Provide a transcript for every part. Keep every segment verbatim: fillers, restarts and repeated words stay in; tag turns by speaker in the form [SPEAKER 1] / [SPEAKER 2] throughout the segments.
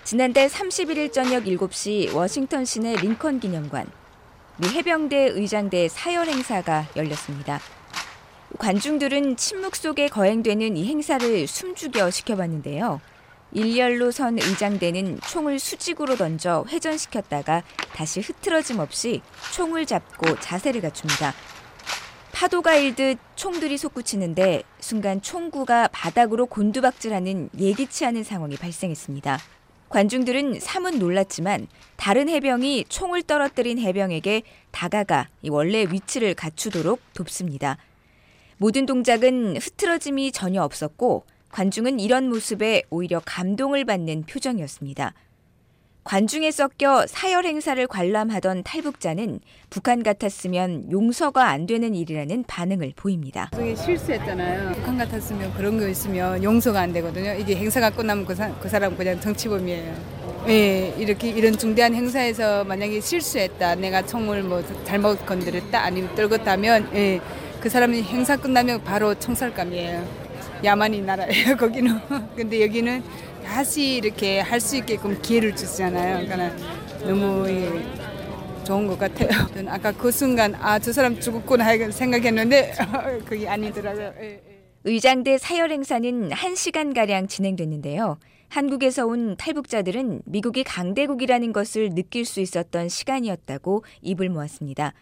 [SPEAKER 1] 지난달 삼십일 일 저녁 일곱 시 워싱턴 시내 링컨 기념관, 미 해병대 의장대 사열 행사가 열렸습니다. 관중들은 침묵 속에 거행되는 이 행사를 숨죽여 지켜봤는데요. 일렬로 선 의장대는 총을 수직으로 던져 회전시켰다가 다시 흐트러짐 없이 총을 잡고 자세를 갖춥니다. 파도가 일듯 총들이 솟구치는데 순간 총구가 바닥으로 곤두박질하는 예기치 않은 상황이 발생했습니다. 관중들은 사뭇 놀랐지만 다른 해병이 총을 떨어뜨린 해병에게 다가가 원래 위치를 갖추도록 돕습니다. 모든 동작은 흐트러짐이 전혀 없었고 관중은 이런 모습에 오히려 감동을 받는 표정이었습니다. 관중에 섞여 사열 행사를 관람하던 탈북자는 북한 같았으면 용서가 안 되는 일이라는 반응을 보입니다.
[SPEAKER 2] 저기 실수했잖아요. 북한 같았으면 그런 거 있으면 용서가 안 되거든요. 이게 행사가 끝나면 그, 사, 그 사람 그냥 정치범이에요. 예, 이렇게 이런 중대한 행사에서 만약에 실수했다, 내가 총을 뭐 잘못 건드렸다, 아니면 떨궜다면, 예, 그 사람이 행사 끝나면 바로 총살감이에요. 야만인 나라예요, 거기는. 근데 여기는 다시 이렇게 할 수 있게끔 기회를 주잖아요. 그러니까 너무 좋은 것 같아요. 아까 그 순간 아, 저 사람 죽었구나 생각했는데 그게 아니더라고요.
[SPEAKER 1] 의장대 사열 행사는 한 시간가량 진행됐는데요. 한국에서 온 탈북자들은 미국이 강대국이라는 것을 느낄 수 있었던 시간이었다고 입을 모았습니다.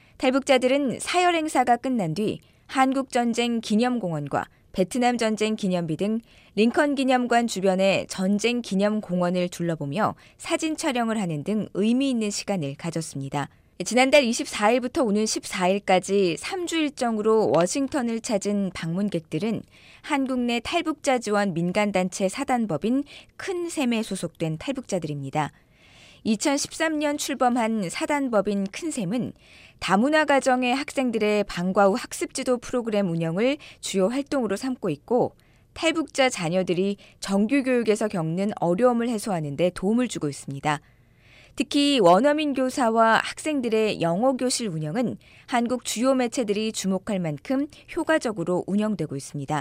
[SPEAKER 1] 탈북자들은 사열 행사가 끝난 뒤 한국전쟁 기념공원과 베트남 전쟁 기념비 등 링컨 기념관 주변의 전쟁 기념 공원을 둘러보며 사진 촬영을 하는 등 의미 있는 시간을 가졌습니다. 지난달 이십사 일부터 오는 십사 일까지 삼 주 일정으로 워싱턴을 찾은 방문객들은 한국 내 탈북자 지원 민간단체 사단법인 큰샘에 소속된 탈북자들입니다. 이천십삼 년 출범한 사단법인 큰샘은 다문화 가정의 학생들의 방과 후 학습지도 프로그램 운영을 주요 활동으로 삼고 있고 탈북자 자녀들이 정규 교육에서 겪는 어려움을 해소하는 데 도움을 주고 있습니다. 특히 원어민 교사와 학생들의 영어 교실 운영은 한국 주요 매체들이 주목할 만큼 효과적으로 운영되고 있습니다.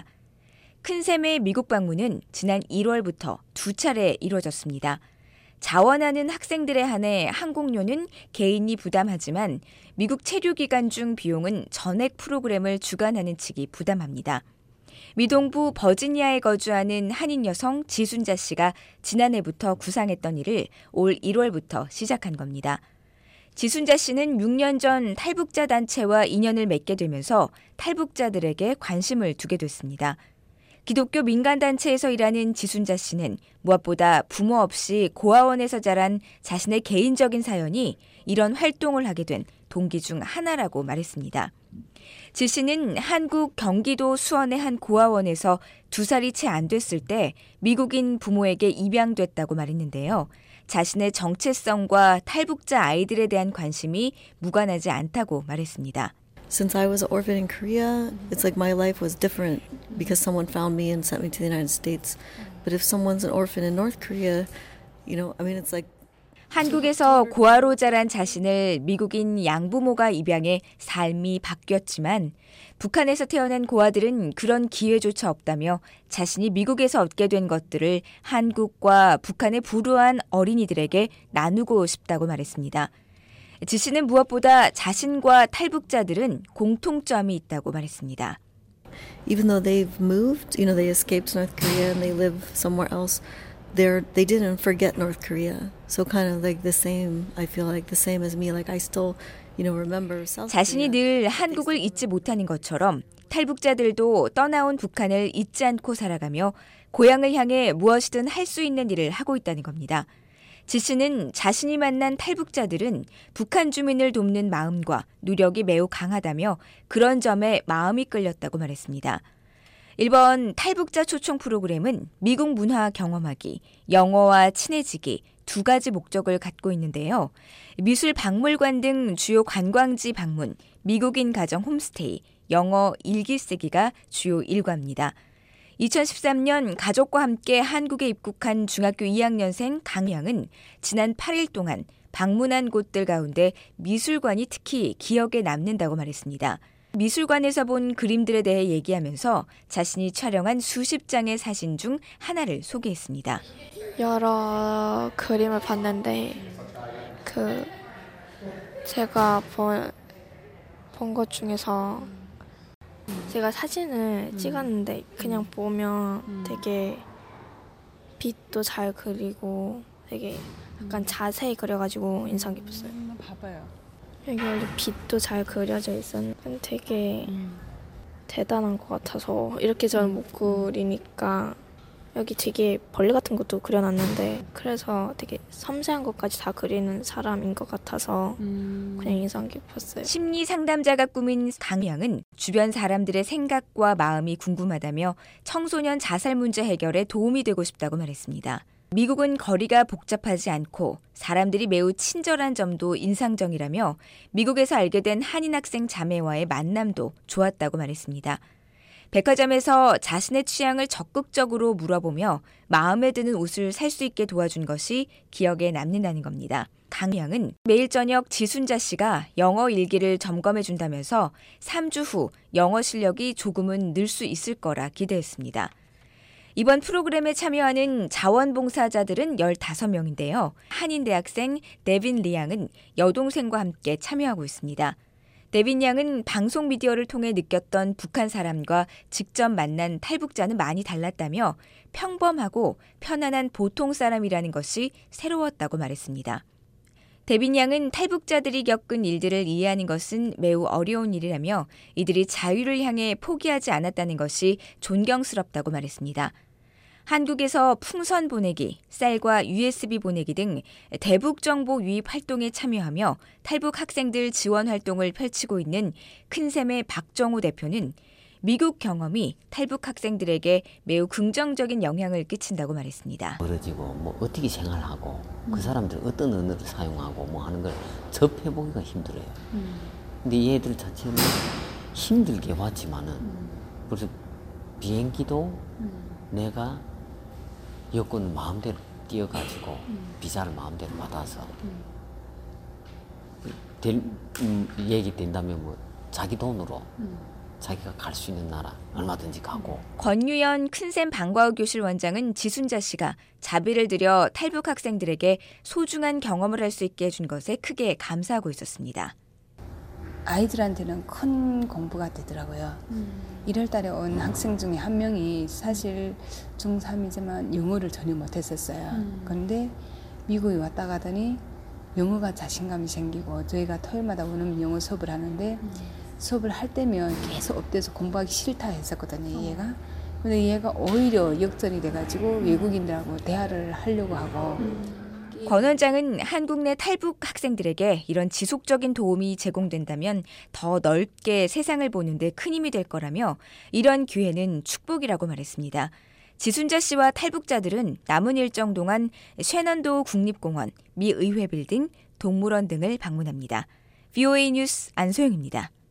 [SPEAKER 1] 큰샘의 미국 방문은 지난 일월부터 두 차례 이루어졌습니다. 자원하는 학생들에 한해 항공료는 개인이 부담하지만 미국 체류 기간 중 비용은 전액 프로그램을 주관하는 측이 부담합니다. 미 동부 버지니아에 거주하는 한인 여성 지순자 씨가 지난해부터 구상했던 일을 올 일월부터 시작한 겁니다. 지순자 씨는 육 년 전 탈북자 단체와 인연을 맺게 되면서 탈북자들에게 관심을 두게 됐습니다. 기독교 민간단체에서 일하는 지순자 씨는 무엇보다 부모 없이 고아원에서 자란 자신의 개인적인 사연이 이런 활동을 하게 된 동기 중 하나라고 말했습니다. 지 씨는 한국 경기도 수원의 한 고아원에서 두 살이 채 안 됐을 때 미국인 부모에게 입양됐다고 말했는데요. 자신의 정체성과 탈북자 아이들에 대한 관심이 무관하지 않다고 말했습니다.
[SPEAKER 3] Since I was an orphan in Korea, it's like my life was different because someone found me and sent me to the United States. But if someone's an orphan in North Korea, you know, I mean, it's like
[SPEAKER 1] 한국에서 고아로 자란 자신을 미국인 양부모가 입양해 삶이 바뀌었지만 북한에서 태어난 고아들은 그런 기회조차 없다며 자신이 미국에서 얻게 된 것들을 한국과 북한의 불우한 어린이들에게 나누고 싶다고 말했습니다. 지 씨는 무엇보다 자신과 탈북자들은 공통점이 있다고 말했습니다.
[SPEAKER 3] Even though they've moved, you know, they escaped North Korea and they live somewhere else, they're they didn't forget North Korea. So kind of like the same, I feel like the same as me, like I still, you know, remember South Korea.
[SPEAKER 1] 자신이 늘 한국을 잊지 못하는 것처럼 탈북자들도 떠나온 북한을 잊지 않고 살아가며 고향을 향해 무엇이든 할 수 있는 일을 하고 있다는 겁니다. 지 씨는 자신이 만난 탈북자들은 북한 주민을 돕는 마음과 노력이 매우 강하다며 그런 점에 마음이 끌렸다고 말했습니다. 일본 탈북자 초청 프로그램은 미국 문화 경험하기, 영어와 친해지기 두 가지 목적을 갖고 있는데요. 미술 박물관 등 주요 관광지 방문, 미국인 가정 홈스테이, 영어 일기 쓰기가 주요 일과입니다. 이천십삼 년 가족과 함께 한국에 입국한 중학교 이 학년생 강양은 지난 팔 일 동안 방문한 곳들 가운데 미술관이 특히 기억에 남는다고 말했습니다. 미술관에서 본 그림들에 대해 얘기하면서 자신이 촬영한 수십 장의 사진 중 하나를 소개했습니다.
[SPEAKER 4] 여러 그림을 봤는데 그 제가 본 본 것 중에서 제가 사진을 음. 찍었는데 그냥 보면 음. 되게 빛도 잘 그리고 되게 약간 음. 자세히 그려가지고 인상 깊었어요.
[SPEAKER 2] 한번 봐봐요.
[SPEAKER 4] 여기 원래 빛도 잘 그려져 있었는데 되게 음. 대단한 것 같아서 이렇게 잘 못 그리니까 여기 되게 벌레 같은 것도 그려놨는데 그래서 되게 섬세한 것까지 다 그리는 사람인 것 같아서 음. 그냥 인상 깊었어요.
[SPEAKER 1] 심리 상담자가 꾸민 강양은 주변 사람들의 생각과 마음이 궁금하다며 청소년 자살 문제 해결에 도움이 되고 싶다고 말했습니다. 미국은 거리가 복잡하지 않고 사람들이 매우 친절한 점도 인상적이라며 미국에서 알게 된 한인 학생 자매와의 만남도 좋았다고 말했습니다. 백화점에서 자신의 취향을 적극적으로 물어보며 마음에 드는 옷을 살 수 있게 도와준 것이 기억에 남는다는 겁니다. 강 양은 매일 저녁 지순자 씨가 영어 일기를 점검해준다면서 삼 주 후 영어 실력이 조금은 늘 수 있을 거라 기대했습니다. 이번 프로그램에 참여하는 자원봉사자들은 열다섯 명인데요. 한인 대학생 데빈 리 양은 여동생과 함께 참여하고 있습니다. 데빈 양은 방송 미디어를 통해 느꼈던 북한 사람과 직접 만난 탈북자는 많이 달랐다며 평범하고 편안한 보통 사람이라는 것이 새로웠다고 말했습니다. 데빈 양은 탈북자들이 겪은 일들을 이해하는 것은 매우 어려운 일이라며 이들이 자유를 향해 포기하지 않았다는 것이 존경스럽다고 말했습니다. 한국에서 풍선 보내기, 쌀과 유에스비 보내기 등 대북 정보 유입 활동에 참여하며 탈북 학생들 지원 활동을 펼치고 있는 큰샘의 박정우 대표는 미국 경험이 탈북 학생들에게 매우 긍정적인 영향을 끼친다고 말했습니다.
[SPEAKER 5] 멀어지고 뭐 어떻게 생활하고 음. 그 사람들 어떤 언어를 사용하고 뭐 하는 걸 접해보기가 힘들어요. 음. 근데 얘들 자체는 힘들게 왔지만은 음. 그래서 비행기도 음. 내가 여권을 마음대로 띄어가지고 음. 비자를 마음대로 받아서 음. 될, 음, 얘기 된다면 뭐 자기 돈으로 음. 자기가 갈 수 있는 나라 얼마든지 가고.
[SPEAKER 1] 권유연 큰샘 방과후 교실 원장은 지순자 씨가 자비를 들여 탈북 학생들에게 소중한 경험을 할 수 있게 해준 것에 크게 감사하고 있었습니다.
[SPEAKER 2] 아이들한테는 큰 공부가 되더라고요. 음. 일월 달에 온 학생 중에 한 명이 사실 중삼이지만 영어를 전혀 못했었어요. 음. 그런데 미국에 왔다 가더니 영어가 자신감이 생기고 저희가 토요일마다 오는 영어 수업을 하는데 음. 수업을 할 때면 계속 엎드려서 공부하기 싫다 했었거든요. 어. 얘가. 근데 얘가 오히려 역전이 돼가지고 음. 외국인들하고 대화를 하려고 하고 음.
[SPEAKER 1] 권 원장은 한국 내 탈북 학생들에게 이런 지속적인 도움이 제공된다면 더 넓게 세상을 보는 데 큰 힘이 될 거라며 이런 기회는 축복이라고 말했습니다. 지순자 씨와 탈북자들은 남은 일정 동안 쉐넌도 국립공원, 미 의회 빌딩, 동물원 등을 방문합니다. 브이오에이 뉴스 안소영입니다.